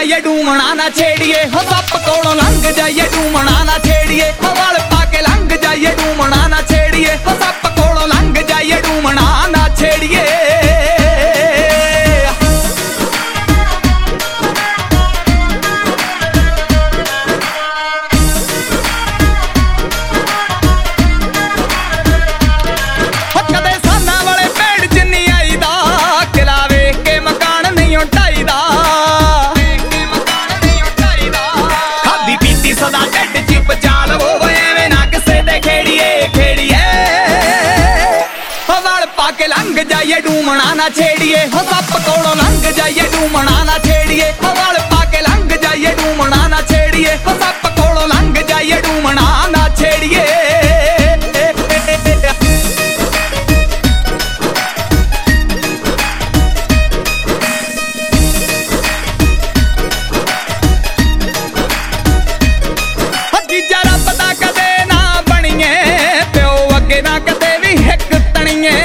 जाइए डूमना ना छेड़िए हो सप कोलों लंघ जाइए डूमना ना छेड़िए हो वाल पाके लंघ जाइए डूमना ना छेड़िए हो सप कोलों लंघ जाइए डूमना ना छेड़िए लंघ जाइए डूमना ना छेड़िए हो सप कोलों लंघ जाइए डूमना ना छेड़िए हो वाल पाके लंघ जाइए डूमना ना छेड़िए हो सप कोलों लंघ जाइए डूमना ना छेड़िए जीजा रब दा कदे ना बणीए प्यो अगे ना कदे भी हिक तणीए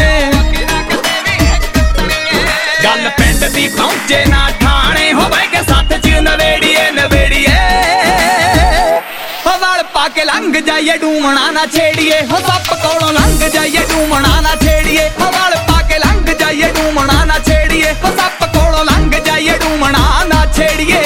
पहुंचे ना ठाणे हो भाई के साथ च नवेड़िए नवेड़िए हो वाल पाके लंघ जाइए डूमना ना छेड़िए हो सप कोलों लंघ जाइए डूमना ना छेड़िए हो वाल पाके लंघ जाइए डूमना ना छेड़िए हो सप कोलों लंघ जाइए डूमना ना छेड़िए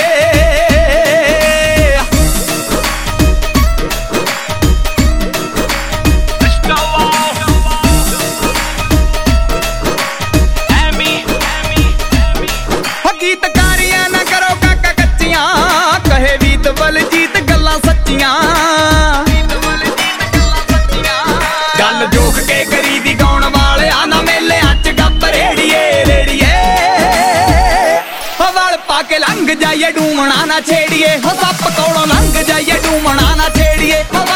गीतकारियां ना करो काका कच्चियां कहे बीत बलजीत गल्लां सच्चियां गल जोख के करी दी गाउण वाले ना मेले अच गप रेड़िए रेड़िए हो वाल पाके लंघ जाइए डूमना ना छेड़िए हो सप कोलों लंघ जाइए डूमना ना छेड़िए।